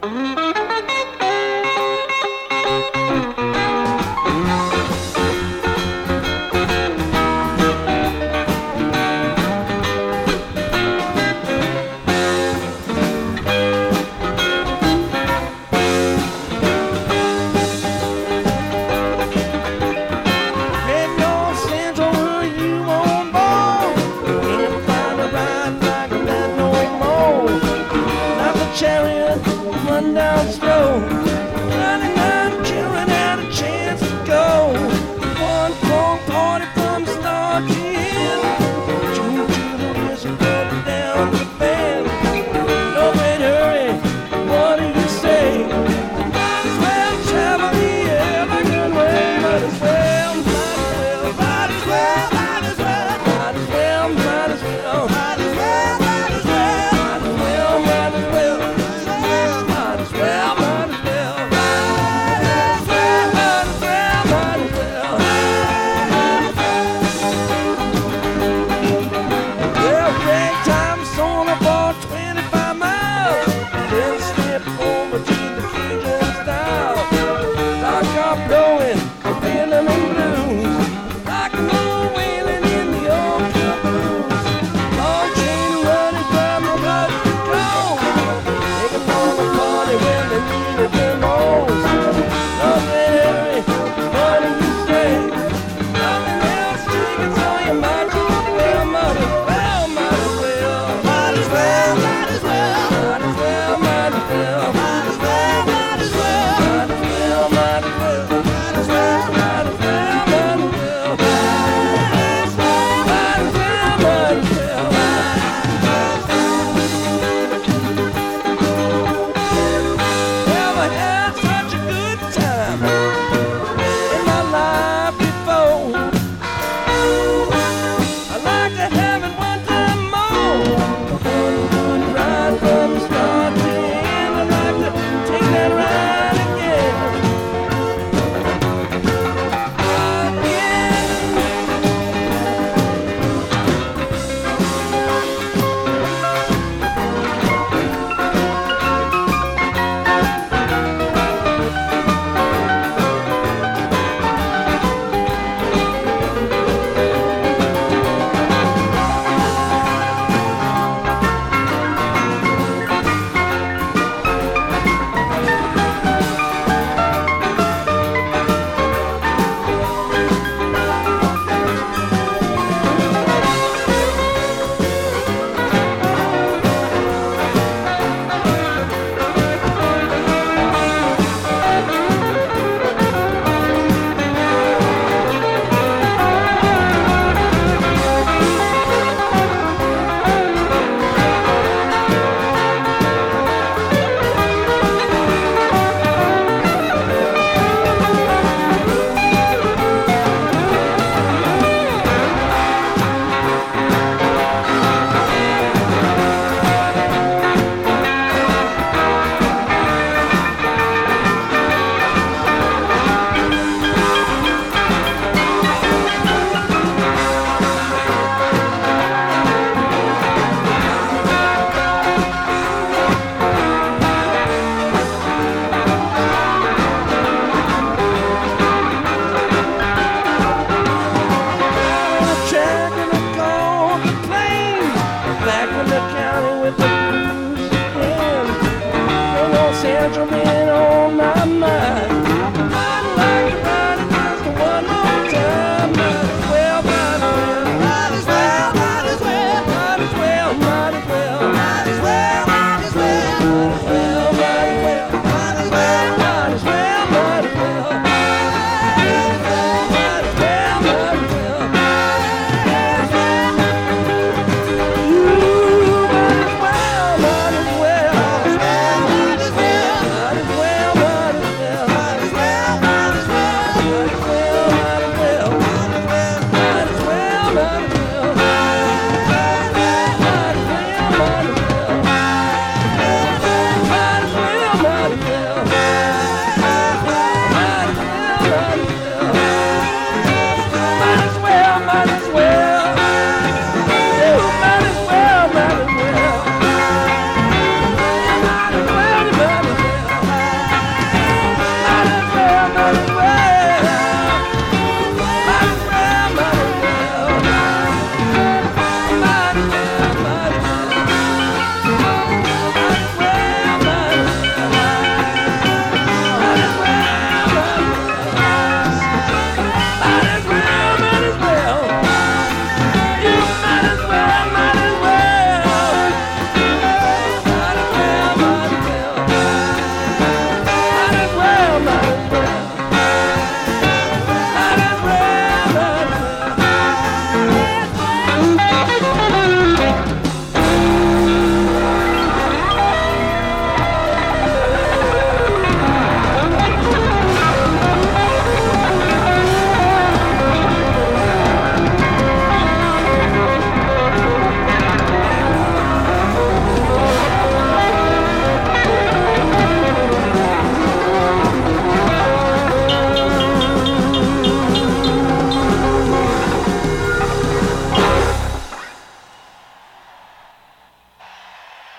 Chariot, run down slow. 99 children had a chance to go. One cold party from start to end. Choo choo the whistle go down the band. No great hurry, what do you say? Might as well travel the air like a way. Might as well, might as well, might as well, might as well, might as well, might as well, might as well, might as well, might as well. Blowing, feeling and blues, like a moon wailing in the old caboose. Long chain running from the blood to cold, taking from the party when they needed the most. Nothing hurry, what do you say? Nothing else taken, so you might as well, might as well, might as well, might as well, might as well, might as well, might as well, might as well, might as well, might as well, might as well. Been on my mind. I'd like to ride it just one more time. Might as well, might as well, might as well, might as well, might as well, might as well, might as well, might as well, might as well, might as well, might as well, might as well, might as well, might as well, might as well, you might as well, might as well, might as well, might as well.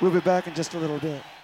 We'll be back in just a little bit.